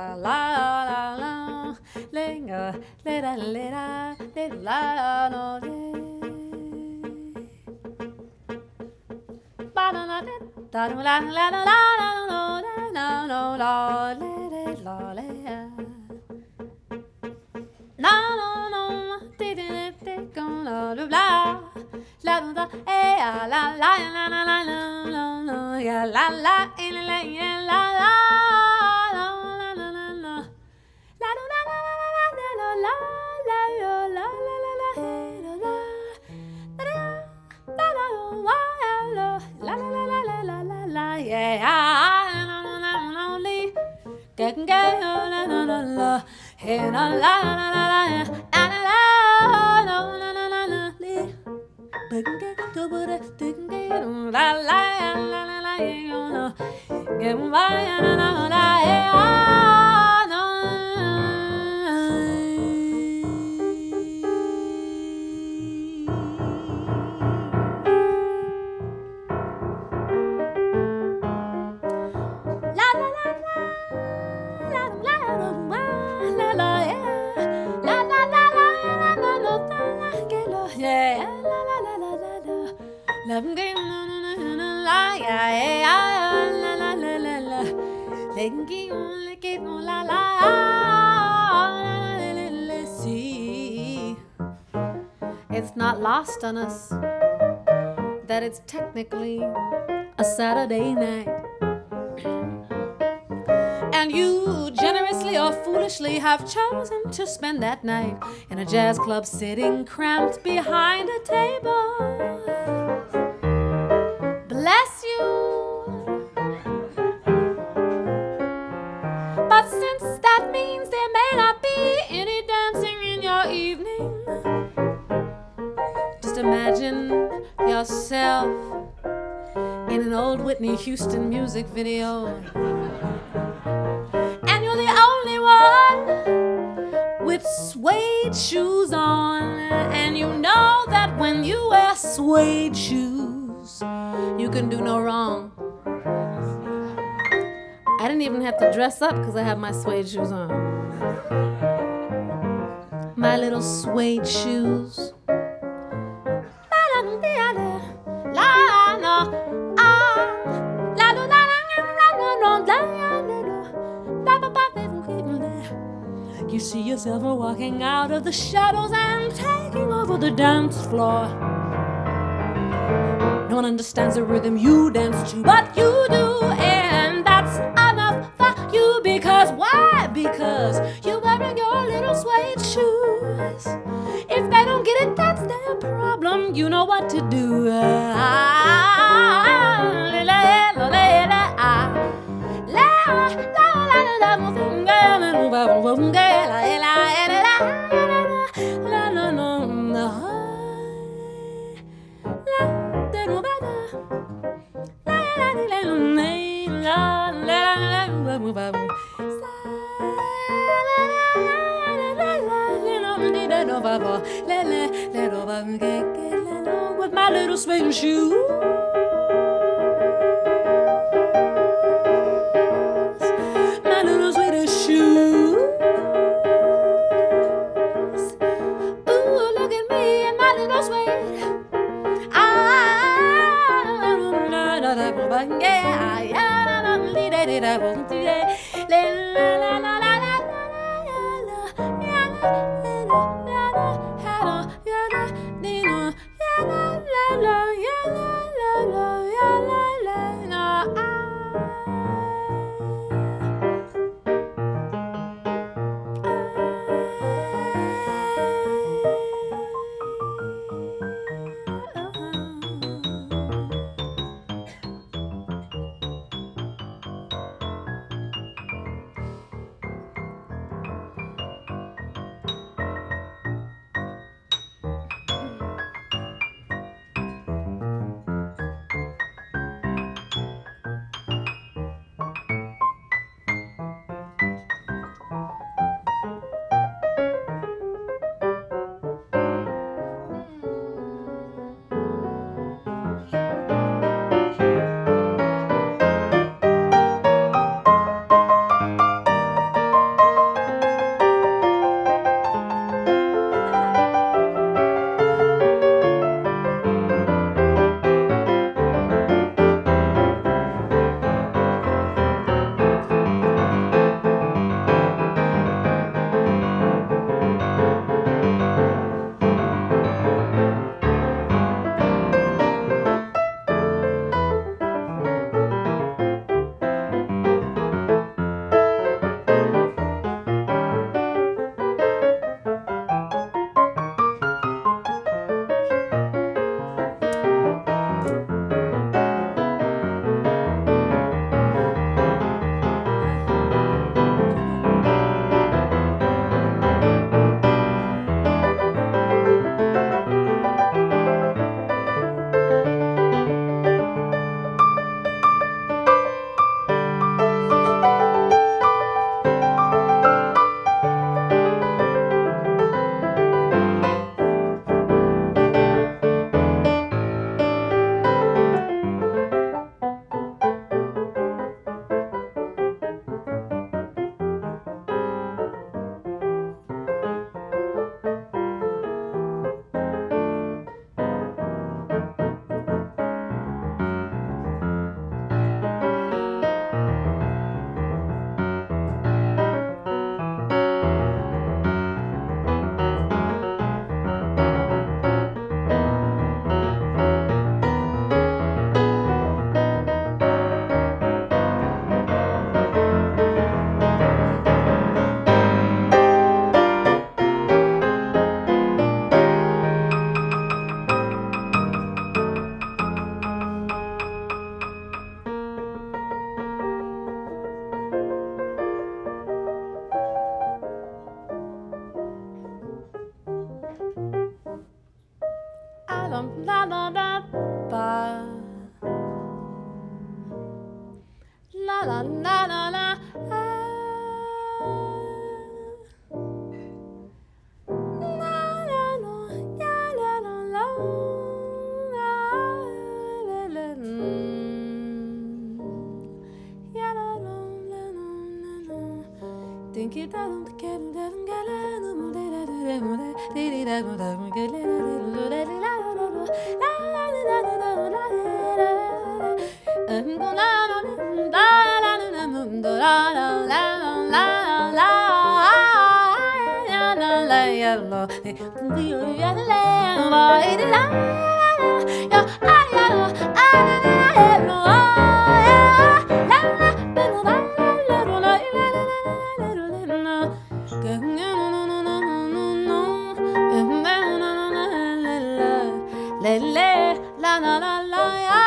la la la, linga, lida lida, lida la no de. Ba da da da da la la la la no no no la la la. No no no, di di di go la la la la eh la la la la la la la ya la la la la la la. It's not lost on us that it's technically a Saturday night. And you generously or foolishly have chosen to spend that night in a jazz club sitting cramped behind a table. Bless you. But since that means there may not be any dancing in your evening, just imagine yourself in an old Whitney Houston music video. And you're the only one with suede shoes on. And you know that when you wear suede shoes, you can do no wrong. I didn't even have to dress up because I have my suede shoes on. My little suede shoes. You see yourself walking out of the shadows and taking over the dance floor. No one understands the rhythm you dance to, but you do, and that's enough for you. Because why? Because you're wearing your little suede shoes. If they don't get it, that's their problem. You know what to do. With my little suede shoes. My little suede shoes. Ooh, look at me and my little suede. la la la la. Think it doesn't get la la la la